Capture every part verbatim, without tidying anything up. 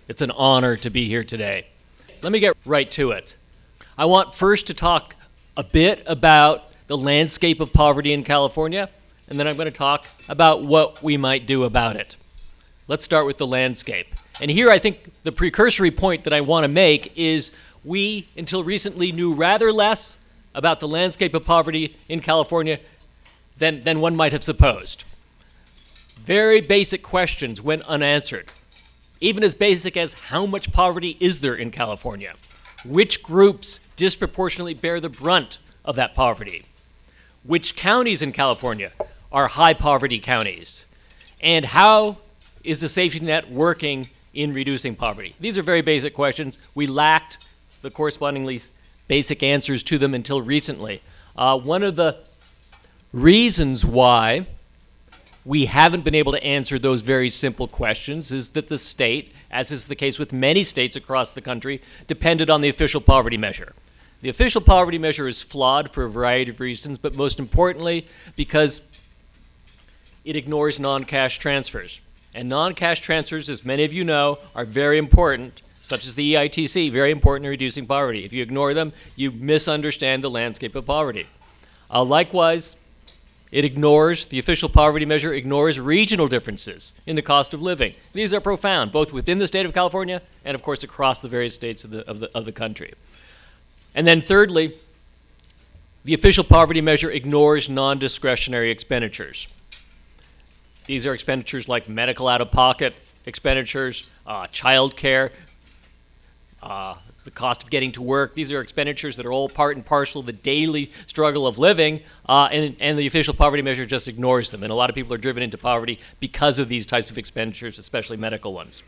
It's an honor to be here today. Let me get right to it. I want first to talk a bit about the landscape of poverty in California, and then I'm going to talk about what we might do about it. Let's start with the landscape. And here I think the precursory point that I want to make is we, until recently, knew rather less about the landscape of poverty in California than, than one might have supposed. Very basic questions went unanswered. Even as basic as how much poverty is there in California? Which groups disproportionately bear the brunt of that poverty? Which counties in California are high poverty counties? And how is the safety net working in reducing poverty? These are very basic questions. We lacked the correspondingly basic answers to them until recently. Uh, one of the reasons why we haven't been able to answer those very simple questions is that the state, as is the case with many states across the country, depended on the official poverty measure. The official poverty measure is flawed for a variety of reasons, but most importantly because it ignores non-cash transfers. And non-cash transfers, as many of you know, are very important, such as the E I T C, very important in reducing poverty. If you ignore them, you misunderstand the landscape of poverty. Uh, likewise, it ignores, the official poverty measure ignores regional differences in the cost of living. These are profound, both within the state of California and, of course, across the various states of the, of the, of the country. And then thirdly, the official poverty measure ignores non-discretionary expenditures. These are expenditures like medical out-of-pocket expenditures, uh, child care, uh, the cost of getting to work. These are expenditures that are all part and parcel of the daily struggle of living, uh, and, and the official poverty measure just ignores them. And a lot of people are driven into poverty because of these types of expenditures, especially medical ones.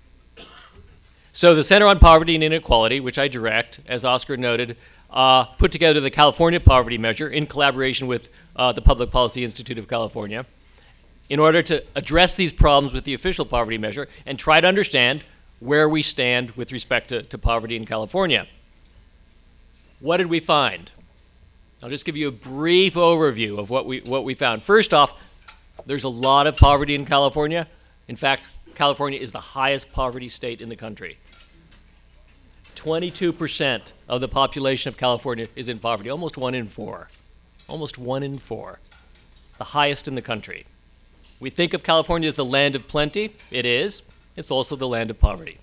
So the Center on Poverty and Inequality, which I direct, as Oscar noted, uh, put together the California Poverty Measure in collaboration with uh, the Public Policy Institute of California in order to address these problems with the official poverty measure and try to understand where we stand with respect to, to poverty in California. What did we find? I'll just give you a brief overview of what we, what we found. First off, there's a lot of poverty in California. In fact, California is the highest poverty state in the country. twenty-two percent of the population of California is in poverty, almost one in four. Almost one in four. The highest in the country. We think of California as the land of plenty. It is. It's also the land of poverty.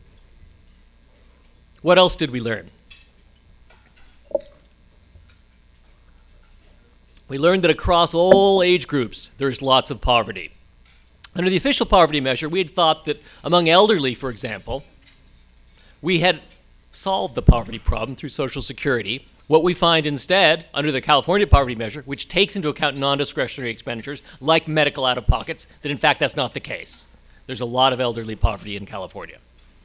What else did we learn? We learned that across all age groups, there's lots of poverty. Under the official poverty measure, we had thought that among elderly, for example, we had solved the poverty problem through Social Security. What we find instead, under the California poverty measure, which takes into account non-discretionary expenditures like medical out-of-pockets, that in fact that's not the case. There's a lot of elderly poverty in California.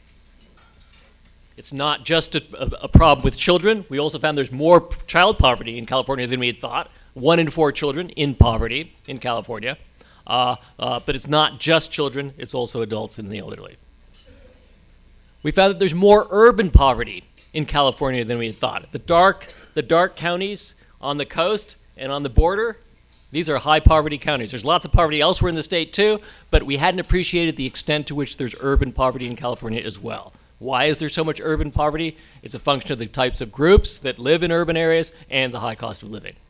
It's not just a, a, a problem with children. We also found there's more p- child poverty in California than we had thought. One in four children in poverty in California. Uh, uh, but it's not just children, it's also adults and the elderly. We found that there's more urban poverty in California than we had thought. The dark, the dark counties on the coast and on the border, these are high poverty counties. There's lots of poverty elsewhere in the state too, but we hadn't appreciated the extent to which there's urban poverty in California as well. Why is there so much urban poverty? It's a function of the types of groups that live in urban areas and the high cost of living.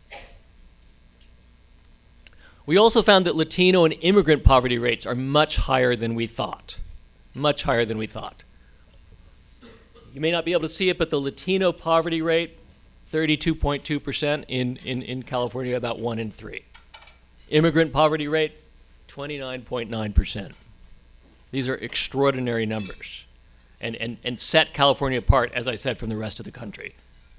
We also found that Latino and immigrant poverty rates are much higher than we thought. Much higher than we thought. You may not be able to see it, but the Latino poverty rate, thirty-two point two percent in, in, in California, about one in three. Immigrant poverty rate, twenty-nine point nine percent. These are extraordinary numbers and, and, and set California apart, as I said, from the rest of the country.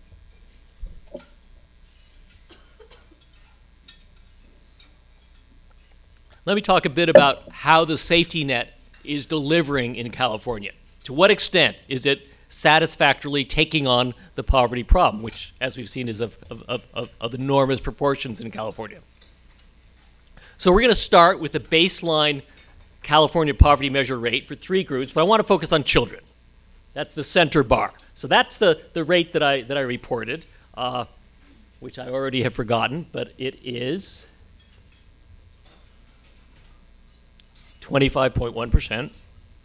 Let me talk a bit about how the safety net is delivering in California. To what extent is it satisfactorily taking on the poverty problem, which, as we've seen, is of, of, of, of enormous proportions in California. So we're going to start with the baseline California poverty measure rate for three groups, but I want to focus on children. That's the center bar. So that's the, the rate that I, that I reported, uh, which I already have forgotten, but it is twenty-five point one percent.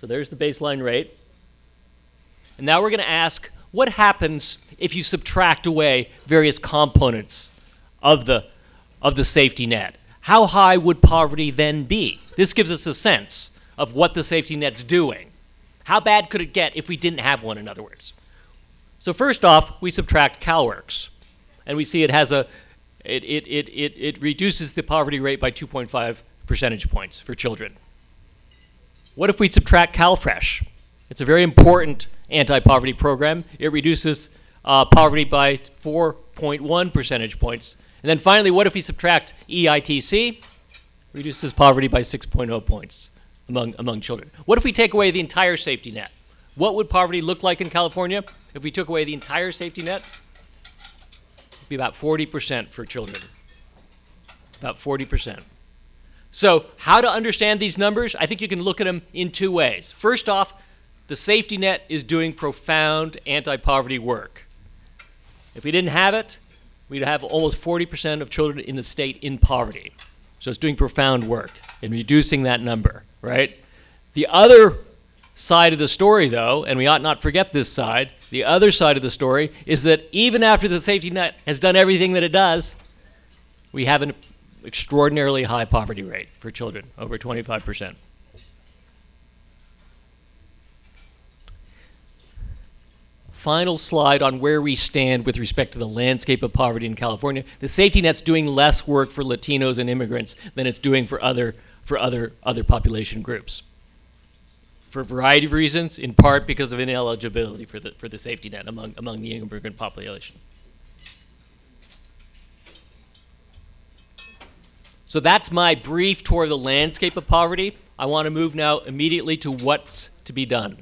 So there's the baseline rate. And now we're going to ask, what happens if you subtract away various components of the, of the safety net? How high would poverty then be? This gives us a sense of what the safety net's doing. How bad could it get if we didn't have one, in other words? So first off, we subtract CalWORKs. And we see it has a, it, it, it, it, it reduces the poverty rate by two point five percentage points for children. What if we subtract CalFresh? It's a very important anti-poverty program. It reduces uh, poverty by four point one percentage points. And then finally, what if we subtract E I T C? Reduces poverty by six point zero points among, among children. What if we take away the entire safety net? What would poverty look like in California if we took away the entire safety net? It'd be about forty percent for children. About forty percent. So how to understand these numbers? I think you can look at them in two ways. First off, the safety net is doing profound anti-poverty work. If we didn't have it, we'd have almost forty percent of children in the state in poverty. So it's doing profound work in reducing that number, right? The other side of the story, though, and we ought not forget this side, the other side of the story is that even after the safety net has done everything that it does, we have an extraordinarily high poverty rate for children, over twenty-five percent. Final slide on where we stand with respect to the landscape of poverty in California. The safety net's doing less work for Latinos and immigrants than it's doing for other, for other, other population groups. For a variety of reasons, in part because of ineligibility for the, for the safety net among, among the immigrant population. So that's my brief tour of the landscape of poverty. I want to move now immediately to what's to be done.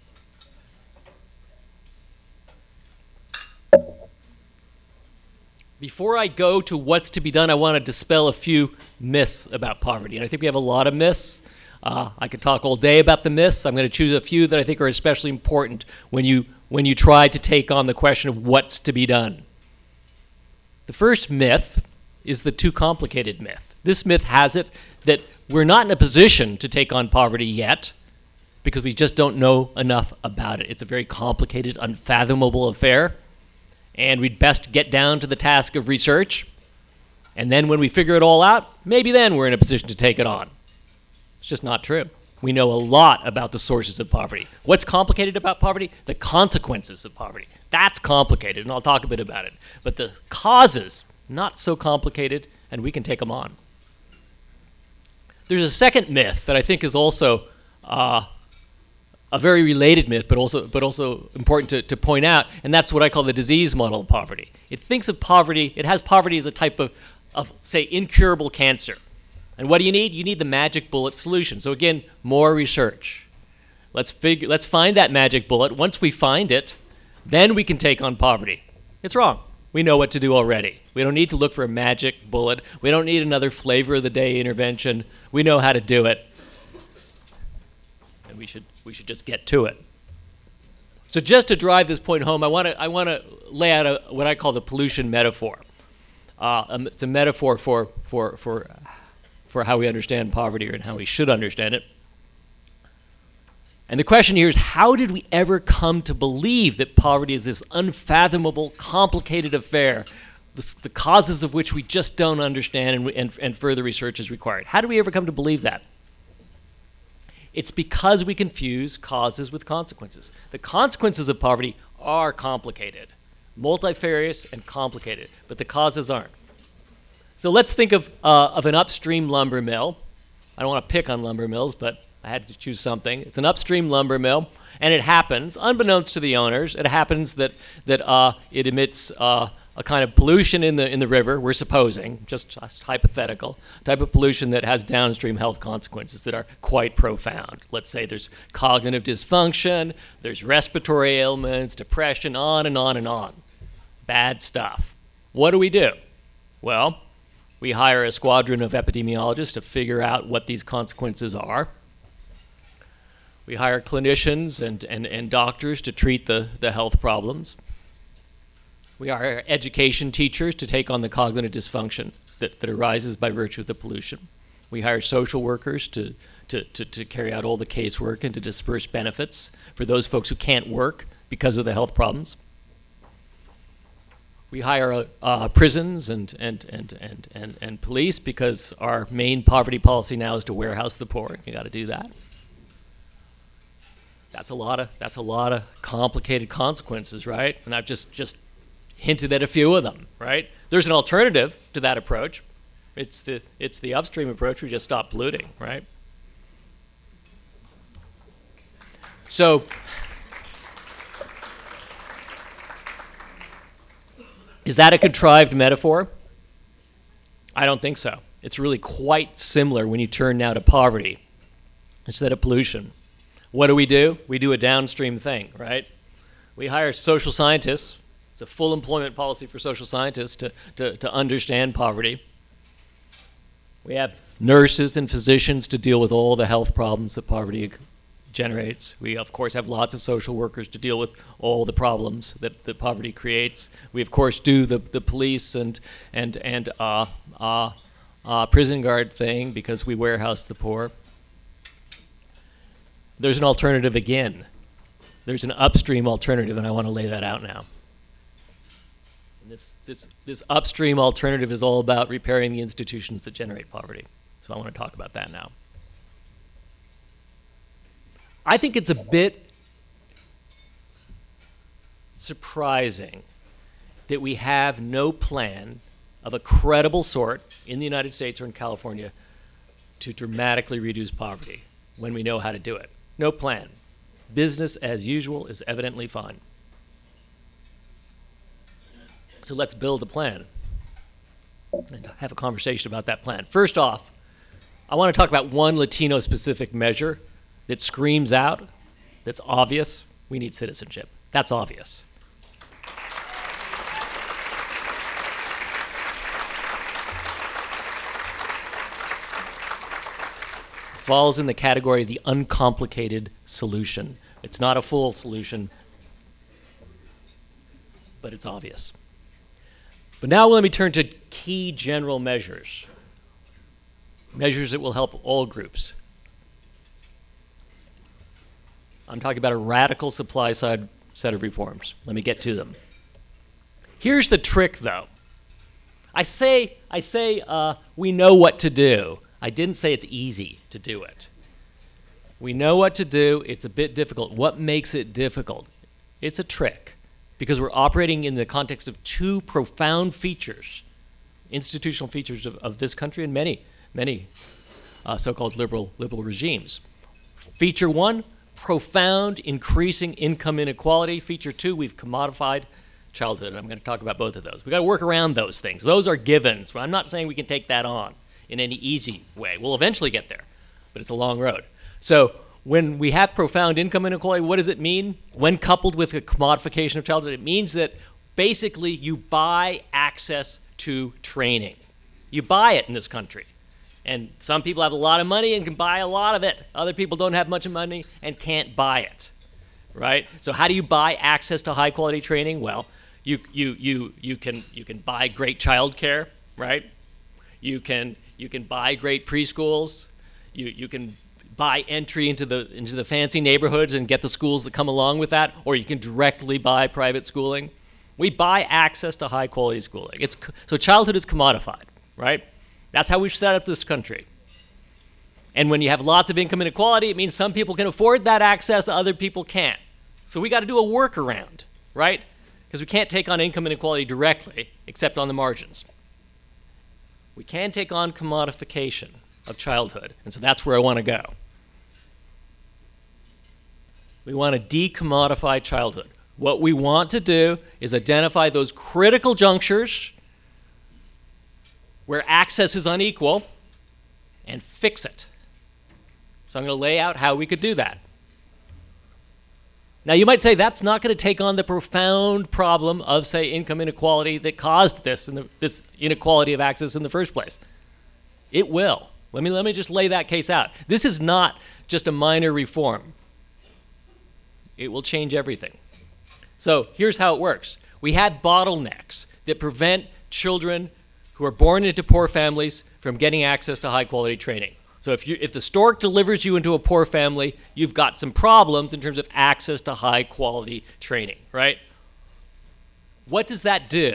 Before I go to what's to be done, I want to dispel a few myths about poverty. And I think we have a lot of myths. Uh, I could talk all day about the myths. I'm going to choose a few that I think are especially important when you, when you try to take on the question of what's to be done. The first myth is the too complicated myth. This myth has it that we're not in a position to take on poverty yet because we just don't know enough about it. It's a very complicated, unfathomable affair. And we'd best get down to the task of research. And then when we figure it all out, maybe then we're in a position to take it on. It's just not true. We know a lot about the sources of poverty. What's complicated about poverty? The consequences of poverty. That's complicated, and I'll talk a bit about it. But the causes, not so complicated, and we can take them on. There's a second myth that I think is also uh, a very related myth, but also, but also important to, to point out, and that's what I call the disease model of poverty. It thinks of poverty, it has poverty as a type of, of, say, incurable cancer. And what do you need? You need the magic bullet solution. So again, more research. Let's figure, let's find that magic bullet. Once we find it, then we can take on poverty. It's wrong. We know what to do already. We don't need to look for a magic bullet. We don't need another flavor of the day intervention. We know how to do it. And we should, we should just get to it. So just to drive this point home, I want to I want to lay out a, what I call the pollution metaphor. Uh, um, it's a metaphor for, for, for, for how we understand poverty and how we should understand it. And the question here is, how did we ever come to believe that poverty is this unfathomable, complicated affair, the, the causes of which we just don't understand and, and, and further research is required? How did we ever come to believe that? It's because we confuse causes with consequences. The consequences of poverty are complicated, multifarious and complicated, but the causes aren't. So let's think of, uh, of an upstream lumber mill. I don't want to pick on lumber mills, but I had to choose something. It's an upstream lumber mill, and it happens, unbeknownst to the owners, it happens that, that uh, it emits uh, a kind of pollution in the, in the river, we're supposing, just, just hypothetical, type of pollution that has downstream health consequences that are quite profound. Let's say there's cognitive dysfunction, there's respiratory ailments, depression, on and on and on. Bad stuff. What do we do? Well, we hire a squadron of epidemiologists to figure out what these consequences are. We hire clinicians and, and, and doctors to treat the, the health problems. We hire education teachers to take on the cognitive dysfunction that, that arises by virtue of the pollution. We hire social workers to, to, to, to carry out all the casework and to disperse benefits for those folks who can't work because of the health problems. We hire uh, prisons and, and, and, and, and, and police because our main poverty policy now is to warehouse the poor. You got to do that. That's a lot of that's a lot of complicated consequences, right? And I've just just hinted at a few of them, right? There's an alternative to that approach. It's the it's the upstream approach. We just stop polluting, right? So is that a contrived metaphor? I don't think so. It's really quite similar when you turn now to poverty instead of pollution. What do we do? We do a downstream thing, right? We hire social scientists. It's a full employment policy for social scientists to, to, to understand poverty. We have nurses and physicians to deal with all the health problems that poverty generates. We, of course, have lots of social workers to deal with all the problems that, that poverty creates. We, of course, do the, the police and, and, and uh, uh, uh, prison guard thing because we warehouse the poor. There's an alternative again. There's an upstream alternative, and I want to lay that out now. And this, this, this upstream alternative is all about repairing the institutions that generate poverty. So I want to talk about that now. I think it's a bit surprising that we have no plan of a credible sort in the United States or in California to dramatically reduce poverty when we know how to do it. No plan. Business as usual is evidently fine. So let's build a plan and have a conversation about that plan. First off, I want to talk about one Latino-specific measure that screams out, that's obvious. We need citizenship. That's obvious. Falls in the category of the uncomplicated solution. It's not a full solution, but it's obvious. But now let me turn to key general measures, measures that will help all groups. I'm talking about a radical supply side set of reforms. Let me get to them. Here's the trick, though. I say, I say uh, we know what to do. I didn't say it's easy to do it. We know what to do. It's a bit difficult. What makes it difficult? It's a trick because we're operating in the context of two profound features, institutional features of, of this country and many, many uh, so-called liberal, liberal regimes. Feature one, profound increasing income inequality. Feature two, we've commodified childhood. And I'm going to talk about both of those. We've got to work around those things. Those are givens. I'm not saying we can take that on in any easy way. We'll eventually get there, but it's a long road. So when we have profound income inequality, what does it mean? When coupled with a commodification of childhood, it means that basically you buy access to training. You buy it in this country. And some people have a lot of money and can buy a lot of it. Other people don't have much money and can't buy it, right? So how do you buy access to high quality training? Well, you, you, you, you, can, you can buy great child care, right? You can You can buy great preschools. You, you can buy entry into the, into the fancy neighborhoods and get the schools that come along with that, or you can directly buy private schooling. We buy access to high quality schooling. It's, so childhood is commodified, right? That's how we've set up this country. And when you have lots of income inequality, it means some people can afford that access, other people can't. So we got to do a workaround, right? Because we can't take on income inequality directly, except on the margins. We can take on commodification of childhood, and so that's where I want to go. We want to decommodify childhood. What we want to do is identify those critical junctures where access is unequal and fix it. So I'm going to lay out how we could do that. Now you might say that's not going to take on the profound problem of, say, income inequality that caused this, and this inequality of access in the first place. It will. Let me, let me just lay that case out. This is not just a minor reform. It will change everything. So here's how it works. We had bottlenecks that prevent children who are born into poor families from getting access to high quality training. So if, you, if the stork delivers you into a poor family, you've got some problems in terms of access to high quality training, right? What does that do?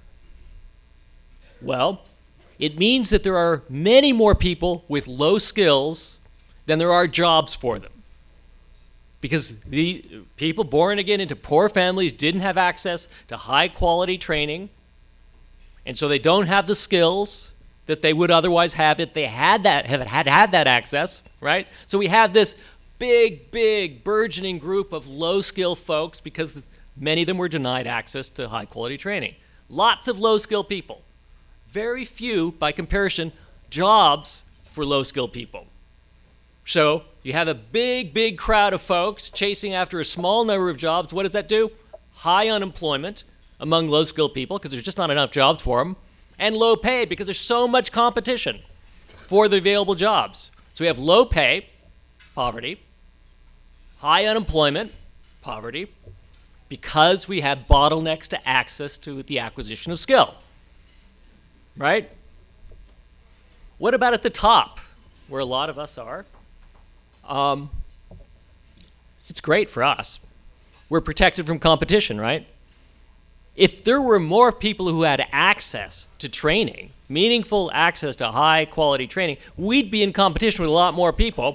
Well, it means that there are many more people with low skills than there are jobs for them. Because the people born again into poor families didn't have access to high quality training, and so they don't have the skills that they would otherwise have if they had that have had had that access, right? So we have this big, big burgeoning group of low-skill folks because many of them were denied access to high-quality training. Lots of low-skill people. Very few, by comparison, jobs for low-skill people. So you have a big, big crowd of folks chasing after a small number of jobs. What does that do? High unemployment among low-skilled people because there's just not enough jobs for them, and low pay because there's so much competition for the available jobs. So we have low pay, poverty, high unemployment, poverty, because we have bottlenecks to access to the acquisition of skill, right? What about at the top, where a lot of us are? Um, it's great for us. We're protected from competition, right? If there were more people who had access to training, meaningful access to high quality training, we'd be in competition with a lot more people,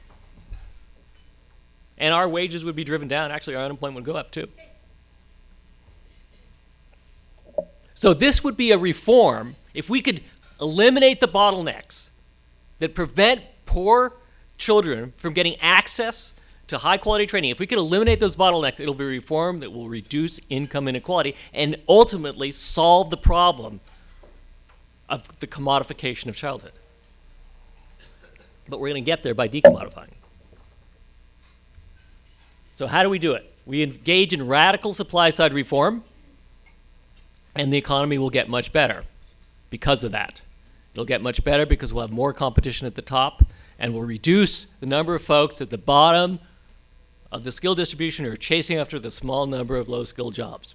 and our wages would be driven down. Actually, our unemployment would go up too. So this would be a reform if we could eliminate the bottlenecks that prevent poor children from getting access to high-quality training. If we could eliminate those bottlenecks, it'll be a reform that will reduce income inequality and ultimately solve the problem of the commodification of childhood. But we're going to get there by decommodifying. So how do we do it? We engage in radical supply-side reform, and the economy will get much better because of that. It'll get much better because we'll have more competition at the top, and we'll reduce the number of folks at the bottom of the skill distribution who are chasing after the small number of low-skill jobs.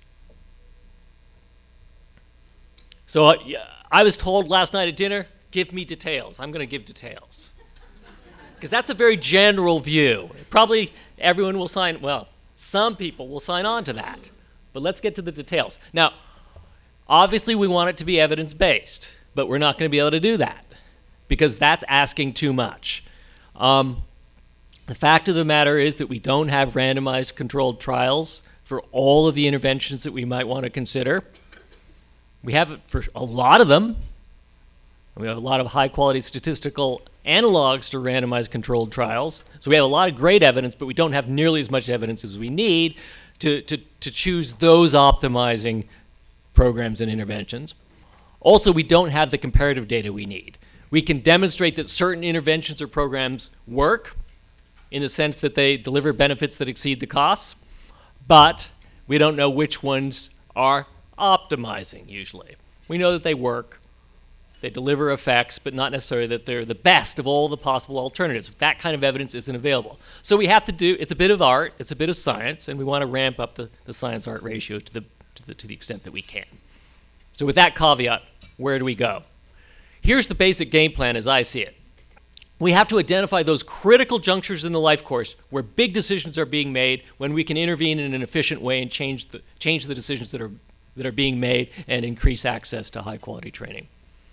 So uh, I was told last night at dinner, give me details. I'm going to give details. Because that's a very general view. Probably everyone will sign, well, some people will sign on to that. But let's get to the details. Now, obviously we want it to be evidence-based, but we're not going to be able to do that because that's asking too much. Um, The fact of the matter is that we don't have randomized controlled trials for all of the interventions that we might want to consider. We have it for a lot of them. We have a lot of high-quality statistical analogs to randomized controlled trials. So we have a lot of great evidence, but we don't have nearly as much evidence as we need to, to, to choose those optimizing programs and interventions. Also, we don't have the comparative data we need. We can demonstrate that certain interventions or programs work, in the sense that they deliver benefits that exceed the costs, but we don't know which ones are optimizing usually. We know that they work, they deliver effects, but not necessarily that they're the best of all the possible alternatives. That kind of evidence isn't available. So we have to do, it's a bit of art, it's a bit of science, and we want to ramp up the, the science-art ratio to the, to, the, to the extent that we can. So with that caveat, where do we go? Here's the basic game plan as I see it. We have to identify those critical junctures in the life course where big decisions are being made, when we can intervene in an efficient way and change the, change the decisions that are, that are being made and increase access to high-quality training.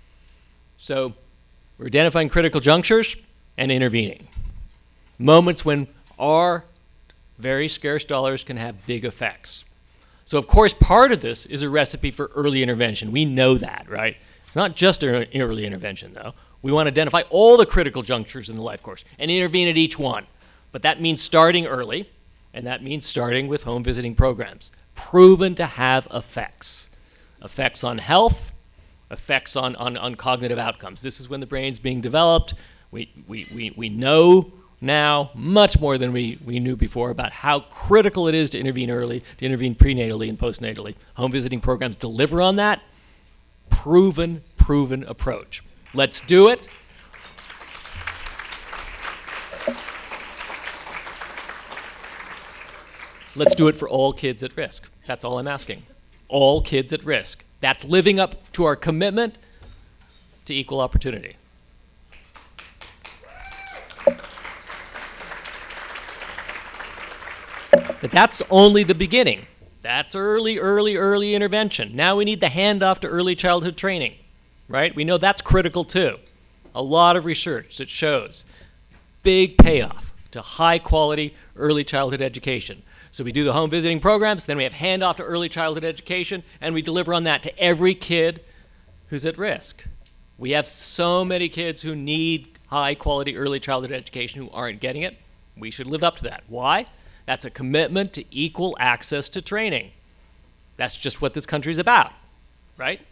So we're identifying critical junctures and intervening. Moments when our very scarce dollars can have big effects. So of course, part of this is a recipe for early intervention. We know that, right? It's not just early intervention, though. We want to identify all the critical junctures in the life course and intervene at each one. But that means starting early, and that means starting with home visiting programs, proven to have effects. Effects on health, effects on, on, on cognitive outcomes. This is when the brain's being developed. We, we, we, we know now much more than we, we knew before about how critical it is to intervene early, to intervene prenatally and postnatally. Home visiting programs deliver on that. Proven, proven approach. Let's do it. Let's do it for all kids at risk. That's all I'm asking. All kids at risk. That's living up to our commitment to equal opportunity. But that's only the beginning. That's early, early, early intervention. Now we need the handoff to early childhood training, right? We know that's critical too. A lot of research that shows big payoff to high quality early childhood education. So we do the home visiting programs, then we have handoff to early childhood education, and we deliver on that to every kid who's at risk. We have so many kids who need high quality early childhood education who aren't getting it. We should live up to that. Why? That's a commitment to equal access to training. That's just what this country's about, right?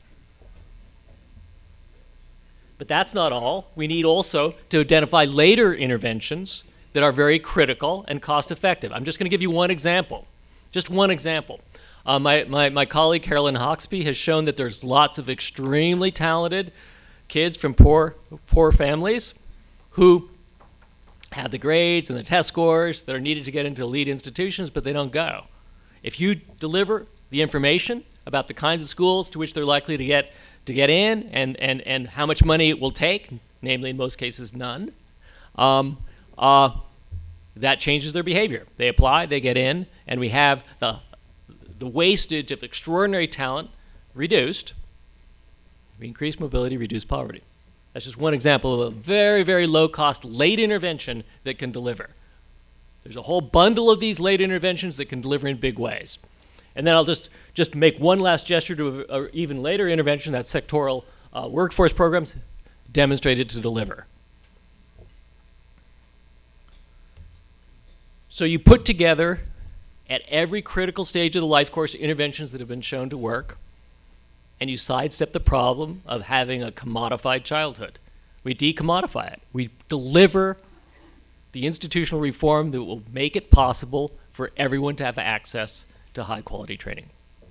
But that's not all. We need also to identify later interventions that are very critical and cost effective. I'm just going to give you one example. Just one example. Uh, my, my, my colleague Carolyn Hawksby has shown that there's lots of extremely talented kids from poor, poor families who have the grades and the test scores that are needed to get into elite institutions, but they don't go. If you deliver the information about the kinds of schools to which they're likely to get to get in and, and, and how much money it will take, namely in most cases none, um, uh, that changes their behavior. They apply, they get in, and we have the, the wastage of extraordinary talent reduced. We increase mobility, reduce poverty. That's just one example of a very, very low-cost late intervention that can deliver. There's a whole bundle of these late interventions that can deliver in big ways. And then I'll just, just make one last gesture to an even later intervention that sectoral uh, workforce programs demonstrated to deliver. So you put together at every critical stage of the life course interventions that have been shown to work, and you sidestep the problem of having a commodified childhood. We decommodify it. We deliver the institutional reform that will make it possible for everyone to have access to high quality training.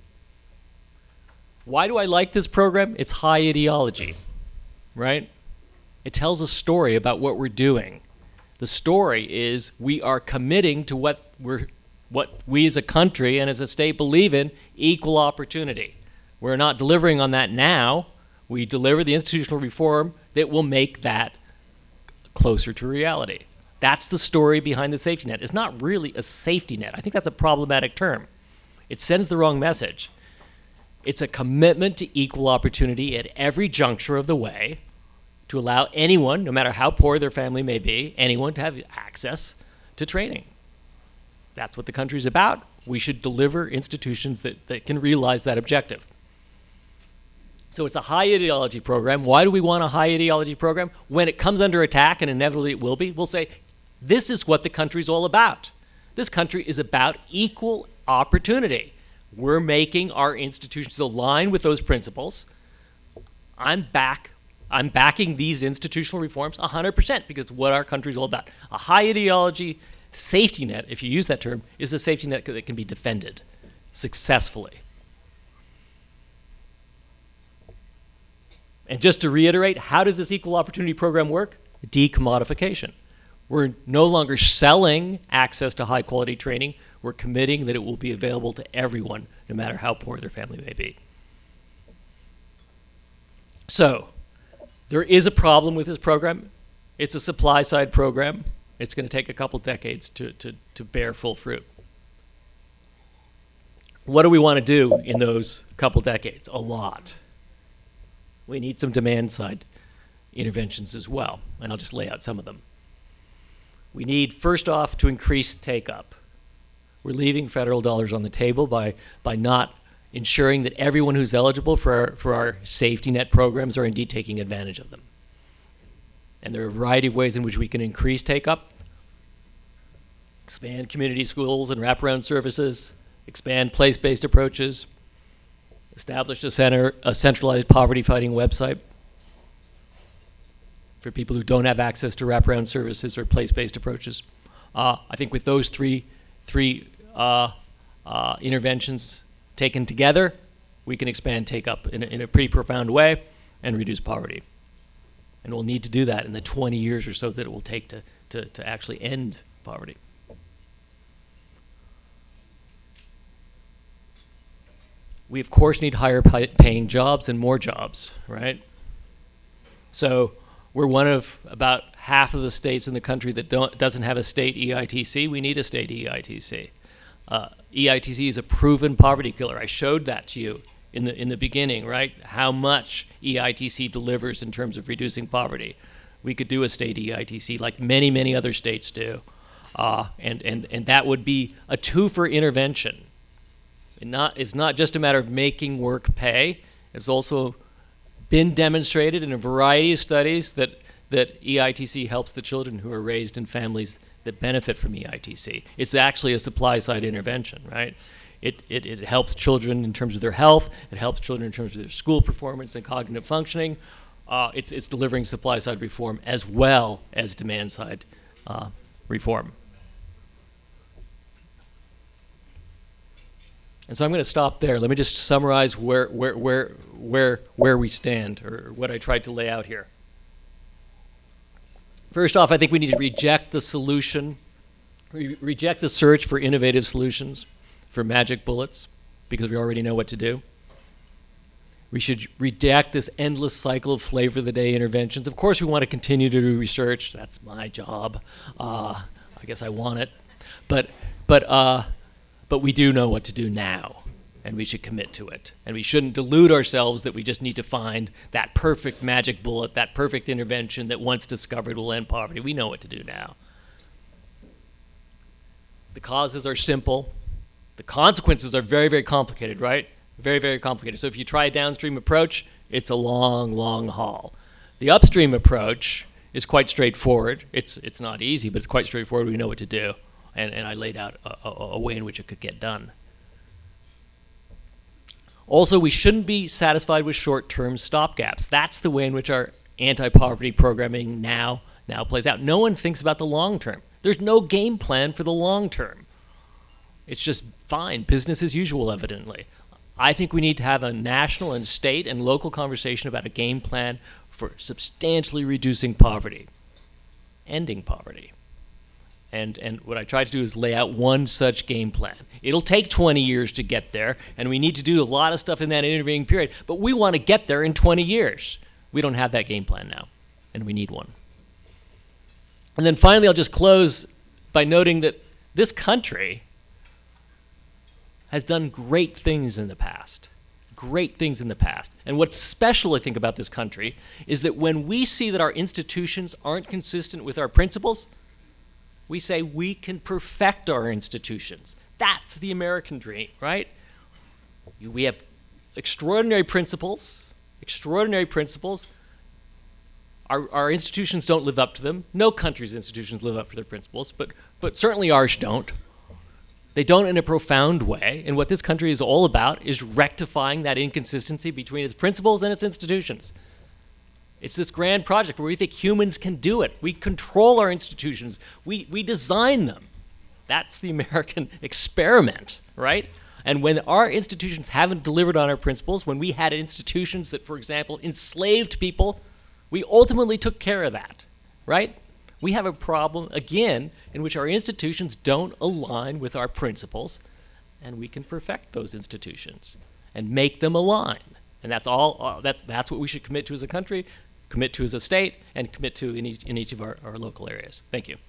Why do I like this program? It's high ideology, right? It tells a story about what we're doing. The story is we are committing to what we're, what we as a country and as a state believe in, equal opportunity. We're not delivering on that now. We deliver the institutional reform that will make that closer to reality. That's the story behind the safety net. It's not really a safety net. I think that's a problematic term. It sends the wrong message. It's a commitment to equal opportunity at every juncture of the way to allow anyone, no matter how poor their family may be, anyone to have access to training. That's what the country's about. We should deliver institutions that, that can realize that objective. So it's a high ideology program. Why do we want a high ideology program? When it comes under attack, and inevitably it will be, we'll say, this is what the country's all about. This country is about equal opportunity. We're making our institutions align with those principles. I'm back. I'm backing these institutional reforms one hundred percent because it's what our country's all about. A high ideology safety net, if you use that term, is a safety net that can be defended successfully. And just to reiterate, how does this equal opportunity program work? Decommodification. We're no longer selling access to high quality training. We're committing that it will be available to everyone, no matter how poor their family may be. So, there is a problem with this program. It's a supply side program. It's going to take a couple decades to, to, to bear full fruit. What do we want to do in those couple decades? A lot. We need some demand side interventions as well, and I'll just lay out some of them. We need, first off, to increase take-up. We're leaving federal dollars on the table by, by not ensuring that everyone who's eligible for our, for our safety net programs are indeed taking advantage of them. And there are a variety of ways in which we can increase take-up, expand community schools and wraparound services, expand place-based approaches, establish a, center, a centralized poverty-fighting website for people who don't have access to wraparound services or place-based approaches. Uh, I think with those three, three uh, uh, interventions taken together, we can expand take-up in, in a pretty profound way and reduce poverty. And we'll need to do that in the twenty years or so that it will take to, to, to actually end poverty. We, of course, need higher paying jobs and more jobs, right? So we're one of about half of the states in the country that don't, doesn't have a state E I T C. We need a state E I T C. Uh, E I T C is a proven poverty killer. I showed that to you in the in the beginning, right? How much E I T C delivers in terms of reducing poverty. We could do a state E I T C like many, many other states do. Uh, and, and, and that would be a two-for intervention. And not, it's not just a matter of making work pay. It's also been demonstrated in a variety of studies that, that E I T C helps the children who are raised in families that benefit from E I T C. It's actually a supply-side intervention, right? It, it, it helps children in terms of their health. It helps children in terms of their school performance and cognitive functioning. Uh, it's, it's delivering supply-side reform as well as demand-side uh, reform. And so I'm going to stop there. Let me just summarize where, where, where, where, where we stand, or what I tried to lay out here. First off, I think we need to reject the solution, re reject the search for innovative solutions, for magic bullets, because we already know what to do. We should reject this endless cycle of flavor of the day interventions. Of course, we want to continue to do research. That's my job. Uh, I guess I want it. But, but, uh, but we do know what to do now, and we should commit to it. And we shouldn't delude ourselves that we just need to find that perfect magic bullet, that perfect intervention that once discovered will end poverty. We know what to do now. The causes are simple. The consequences are very, very complicated, right? Very, very complicated. So if you try a downstream approach, it's a long, long haul. The upstream approach is quite straightforward. It's, it's not easy, but it's quite straightforward. We know what to do. And, and I laid out a, a, a way in which it could get done. Also, we shouldn't be satisfied with short-term stopgaps. That's the way in which our anti-poverty programming now, now plays out. No one thinks about the long term. There's no game plan for the long term. It's just fine, business as usual, evidently. I think we need to have a national and state and local conversation about a game plan for substantially reducing poverty, ending poverty. And, and what I try to do is lay out one such game plan. It'll take twenty years to get there, and we need to do a lot of stuff in that intervening period, but we want to get there in twenty years. We don't have that game plan now, and we need one. And then finally, I'll just close by noting that this country has done great things in the past. Great things in the past. And what's special, I think, about this country is that when we see that our institutions aren't consistent with our principles, we say we can perfect our institutions. That's the American dream, right? We have extraordinary principles, extraordinary principles. Our, our institutions don't live up to them. No country's institutions live up to their principles, but, but certainly ours don't. They don't in a profound way, and what this country is all about is rectifying that inconsistency between its principles and its institutions. It's this grand project where we think humans can do it. We control our institutions. We, we design them. That's the American experiment, right? And when our institutions haven't delivered on our principles, when we had institutions that, for example, enslaved people, we ultimately took care of that, right? We have a problem, again, in which our institutions don't align with our principles, and we can perfect those institutions and make them align. And that's all. Uh, that's that's what we should commit to as a country, commit to as a state, and commit to in each, in each of our, our local areas. Thank you.